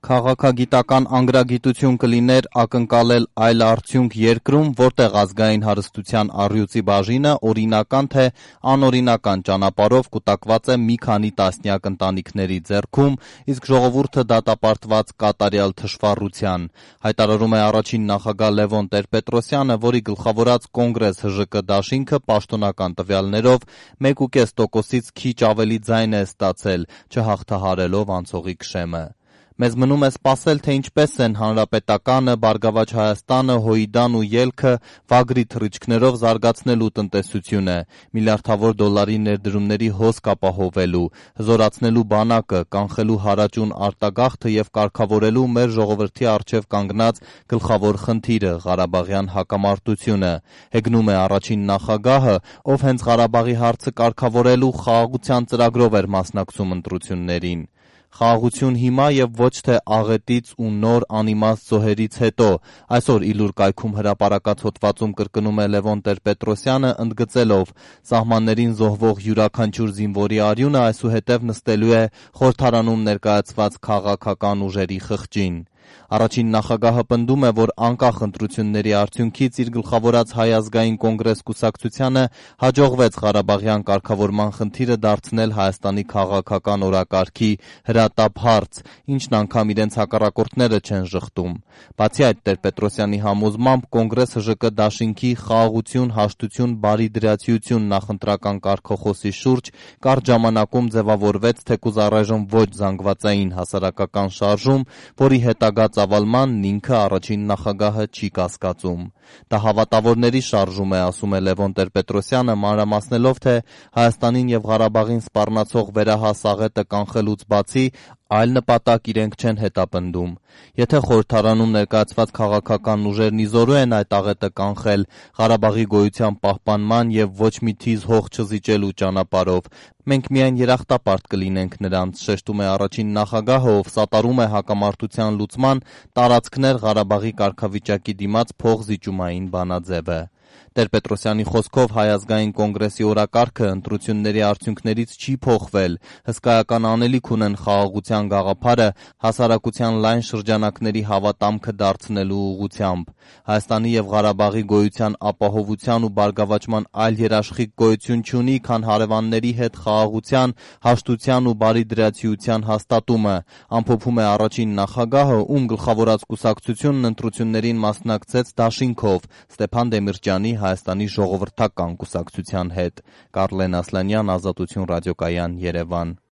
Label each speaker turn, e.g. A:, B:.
A: Քաղաքագիտական անգրագիտություն կլիներ ակնկալել այլ արդյունք երկրում, որտեղ ազգային հարստության առյուծի բաժինը օրինական թե անօրինական ճանապարհով կուտակված է մի քանի տասնյակ ընտանիքների ձեռքում, իսկ ժողովուրդը դատապարտված կատարյալ թշվառության, հայտարարում է առաջին նախագահ Լևոն Տեր-Պետրոսյանը, որի գլխավորած Կոնգրես ՀԺԿ դաշինքը պաշտոնական տվյալներով 1,5%-ից քիչ ավելի ձայն է ստացել, չհաղթահարելով անցողիկ շեմը։ Մեզ մնում է սպասել, թե ինչպես են Հանրապետականը, Բարգավաճ Հայաստանը, Հույդան ու Ելքը վագրի թռիչքներով զարգացնելու տնտեսությունը, միլիարդավոր դոլարի ներդրումների հոսք ապահովելու, հզորացնելու բանակը, կանխելու հարաճուն արտագաղթը և կարգավորելու մեր ժողովրդի առջև կանգնած գլխավոր խնդիրը՝ Ղարաբաղյան հակամարտությունը, հեգնում է առաջին նախագահը, ով հենց Ղարաբաղի հարցը կարգավորելու խաղաղության ծրագրով էր մասնակցում ընտրություններին։ Խաղաղություն հիմա և ոչ թե աղետից ու նոր անիմաստ զոհերից հետո, այսօր Իլուր կայքում հրապարակած հոդվածում կրկնում է Լևոն Տեր-Պետրոսյանը, ընդգծելով՝ սահմաններին զոհվող յուրաքանչյուր զինվորի արյունը այսուհետև նստելու է խորհրդարանում ներկայացված քաղաքական ուժերի խղճին։ Առաջին նախագահը պնդում է, որ անկախ ընտրությունների արդյունքից իր գլխավորած Հայ ազգային կոնգրես կուսակցությանը հաջողվեց Ղարաբաղյան կարգավորման խնդիրը դարձնել Հայաստանի քաղաքական օրակարգի հրատապ հարց, ինչն անգամ իրենց հակառակորդները չեն ժխտում։ Բացի այդ, Տեր-Պետրոսյանի համոզմամբ Կոնգրես ՀԺԿ դաշինքի «Խաղաղություն, հաշտություն, բարիդրացիություն» նախընտրական կարգախոսի շուրջ կարճ ժամանակում ձևավորվեց թեկուզ առայժմ ոչ զանգվածային հասարակական շարժում, որի հետագա ծավալմանն ինքը առաջին նախագահը չի կասկածում։ Դա հավատավորների շարժում է, ասում է Լևոն Տեր-Պետրոսյանը, մանրամասնելով, թե Հայաստանին և Ղարաբաղին սպառնացող վերահաս աղետը կանխելուց բացի այլ նպատակ իրենք չեն հետապնդում։ Եթե խորհրդարանում ներկայացված քաղաքական ուժերն ի զորու են այդ աղետը կանխել Ղարաբաղի գոյության պահպանման և ոչ մի թիզ հող չզիջելու ճանապարհով, մենք միայն երախտապարտ կլինենք նրանց, շեշտում է առաջին նախագահը, ով սատարում է հակամարտության լուծման տարածքներ Ղարաբաղի կարգավիճակի դիմաց փոխզիջումային բանաձևը։ Տեր-Պետրոսյանի խոսքով Հայ ազգային կոնգրեսի օրակարգը ընտրությունների արդյունքներից չի փոխվել, հսկայական անելիք ունեն խաղաղության գաղափարը հասարակության լայն շրջանակների հավատամքը դարձնելու ուղղությամբ։ Հայաստանի և Ղարաբաղի գոյության ապահովության ու բարգավաճման այլ երաշխիք գոյություն չունի, քան հարևանների հետ խաղաղության, հաշտության ու բարիդրացիության հաստատումը, ամփոփում է առաջին նախագահը, ում գլխավորած կուսակցությունն ընտրություններին մասնակցեց դաշինքով Ստեփան Դեմիրճյանի Հայաստանի ժողովրդական կուսակցության հետ։ Կարլեն Ասլանյան, Ազատություն ռադիոկայան, Երևան։